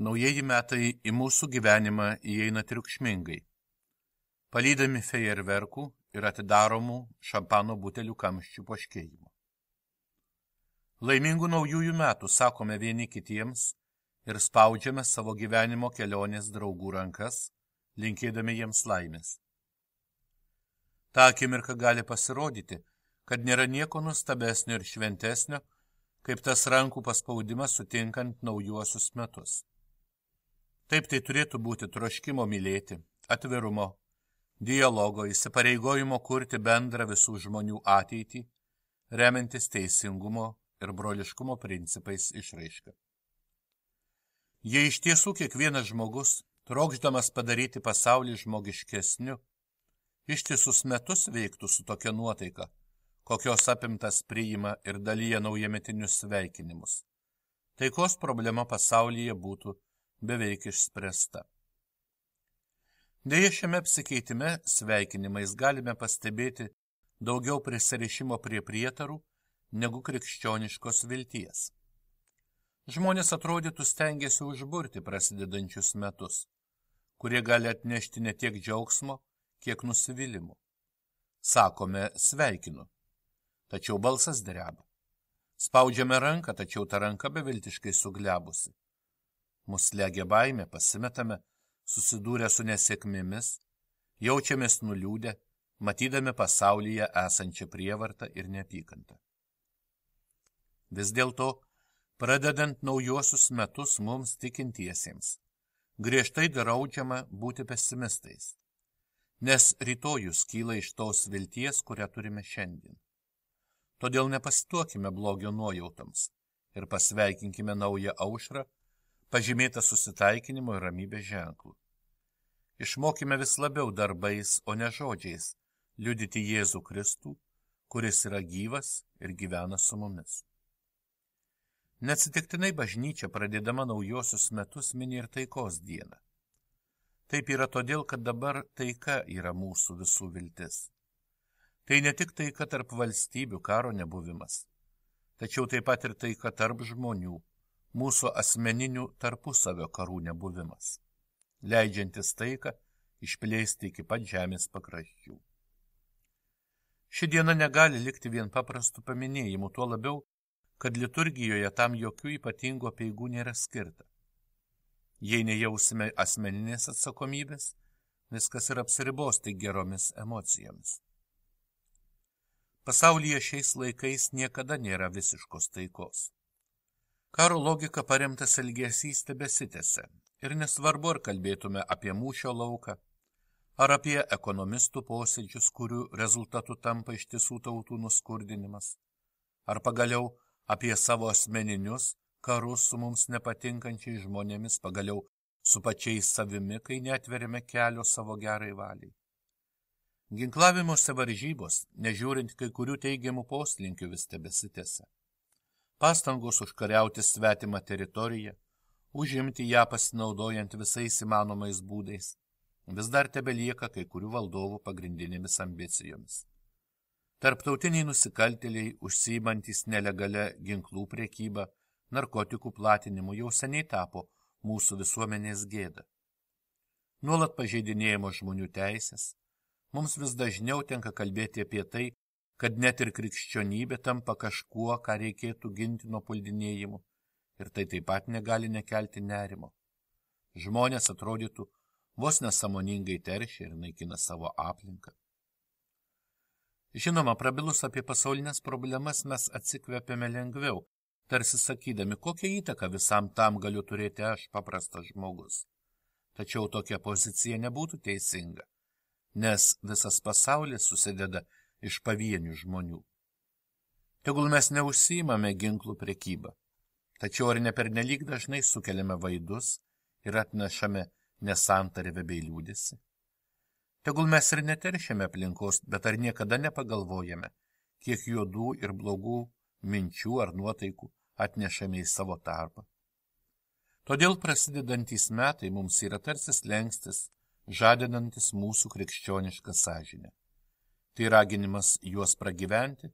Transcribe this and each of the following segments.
Naujieji metai į mūsų gyvenimą įeina triukšmingai, palydami fejerverkų ir atidaromų šampano butelių kamščių poškėjimo. Laimingų naujųjų metų sakome vieni kitiems ir spaudžiame savo gyvenimo kelionės draugų rankas, linkėdami jiems laimės. Ta akimirka gali pasirodyti, kad nėra nieko nuostabesnio ir šventesnio, kaip tas rankų paspaudimas sutinkant naujuosius metus. Taip tai turėtų būti troškimo mylėti, atvirumo, dialogo, įsipareigojimo kurti bendrą visų žmonių ateitį, remiantis teisingumo ir broliškumo principais išraiška. Jei iš tiesų kiekvienas žmogus, trokšdamas padaryti pasaulį žmogiškesniu, ištisus metus veiktų su tokia nuotaika, kokios apimtas priima ir dalyja naujametinius sveikinimus, taikos problema pasaulyje būtų beveik išspręsta. Deja, šiame apsikeitime sveikinimais galime pastebėti daugiau prisirišimo prie prietarų negu krikščioniškos vilties. Žmonės atrodytų stengiasi užburti prasidedančius metus, kurie gali atnešti ne tiek džiaugsmo, kiek nusivylimų. Sakome sveikinu, tačiau balsas dreba. Spaudžiame ranką, tačiau ta ranka beviltiškai suglebusi. Mus slegia baimė, pasimetame, susidūrę su nesėkmėmis, jaučiamės nuliūdę, matydami pasaulyje esančią prievartą ir neapykantą. Vis dėlto, pradedant naujuosius metus mums tikintiesiems, griežtai draudžiama būti pesimistais, nes rytojus kyla iš tos vilties, kurią turime šiandien. Todėl nepasituokime blogio nuojautams ir pasveikinkime naują aušrą, pažymėtą susitaikinimo ir ramybės ženklų. Išmokime vis labiau darbais, o ne žodžiais, liudyti Jėzų Kristų, kuris yra gyvas ir gyvena su mumis. Neatsitiktinai bažnyčia, pradėdama naujosius metus, mini ir taikos dieną. Taip yra todėl, kad dabar taika yra mūsų visų viltis. Tai ne tik taika tarp valstybių, karo nebuvimas, tačiau taip pat ir taika tarp žmonių, mūsų asmeninių tarpusavio karų nebuvimas, leidžiantis taiką išplėsti iki pat žemės pakraščių. Ši diena negali likti vien paprastų paminėjimų, tuo labiau, kad liturgijoje tam jokių ypatingų apeigų nėra skirta. Jei nejausime asmeninės atsakomybės, viskas ir apsiribos tik geromis emocijomis. Pasaulyje šiais laikais niekada nėra visiškos taikos. Karo logika paremtas elgesys tebesitęsia ir nesvarbu, ar kalbėtume apie mūšio lauką, ar apie ekonomistų posėdžius, kurių rezultatu tampa ištisų tautų nuskurdinimas, ar pagaliau apie savo asmeninius karus su mums nepatinkančiais žmonėmis, pagaliau su pačiais savimi, kai neatveriame kelio savo gerai valiai. Ginklavimuose varžybos, nežiūrint kai kurių teigiamų poslinkių, vis tebesitęsia. Pastangos užkariauti svetimą teritoriją, užimti ją pasinaudojant visais įmanomais būdais, vis dar tebelieka kai kurių valdovų pagrindinėmis ambicijomis. Tarptautiniai nusikaltėliai, užsiimantys nelegalia ginklų prekyba, narkotikų platinimu, jau seniai tapo mūsų visuomenės gėda. Nuolat pažeidinėjimo žmonių teisės, mums vis dažniau tenka kalbėti apie tai, kad net ir krikščionybė tampa kažkuo, ką reikėtų ginti nuo puldinėjimų, ir tai taip pat negali nekelti nerimo. Žmonės atrodytų vos nesąmoningai teršia ir naikina savo aplinką. Žinoma, prabilus apie pasaulinės problemas mes atsikvėpėme lengviau, tarsi sakydami, kokią įtaką visam tam galiu turėti aš, paprastas žmogus. Tačiau tokia pozicija nebūtų teisinga, nes visas pasaulis susideda iš pavienių žmonių. Tegul mes neužsiimame ginklų prekybą, tačiau ar ne pernelyg dažnai sukeliame vaidus ir atnešame nesantarvę bei liūdesį? Tegul mes ir neteršiame aplinkos, bet ar niekada nepagalvojame, kiek juodų ir blogų minčių ar nuotaikų atnešame į savo tarpą? Todėl prasidedantys metai mums yra tarsi slenkstis, žadinantis mūsų krikščionišką sąžinę. Tai raginimas juos pragyventi,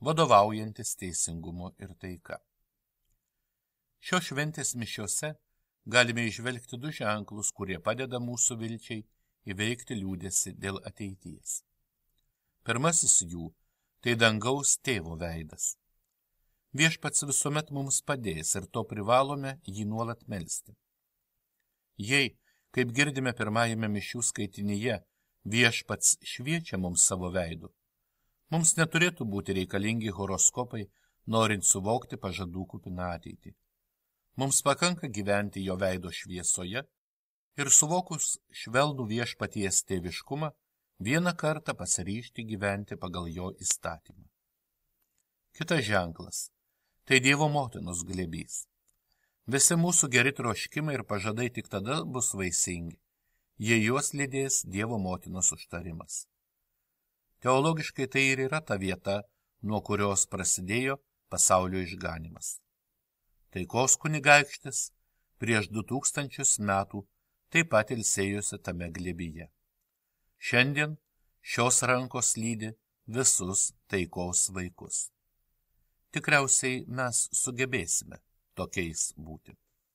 vadovaujantis teisingumo ir taika. Šios šventės mišiose galime išvelgti 2 ženklus, kurie padeda mūsų vilčiai įveikti liūdėsi dėl ateities. Pirmasis jų – tai dangaus tėvo veidas. Viešpats visuomet mums padės ir to privalome jį nuolat melsti. Jei, kaip girdime pirmajame mišių skaitinyje, viešpats šviečia mums savo veidu, mums neturėtų būti reikalingi horoskopai, norint suvokti pažadų kupiną ateitį. Mums pakanka gyventi jo veido šviesoje ir suvokus švelnų viešpaties tėviškumą, vieną kartą pasiryžti gyventi pagal jo įstatymą. Kitas ženklas – tai Dievo motinos glėbys. Visi mūsų geri troškimai ir pažadai tik tada bus vaisingi, jei juos lydės Dievo motinos užtarimas. Teologiškai tai ir yra ta vieta, nuo kurios prasidėjo pasaulio išganimas. Taikos kunigaikštis prieš 2000 metų taip pat ilsėjosi tame glėbyje. Šiandien šios rankos lydi visus taikos vaikus. Tikriausiai mes sugebėsime tokiais būti.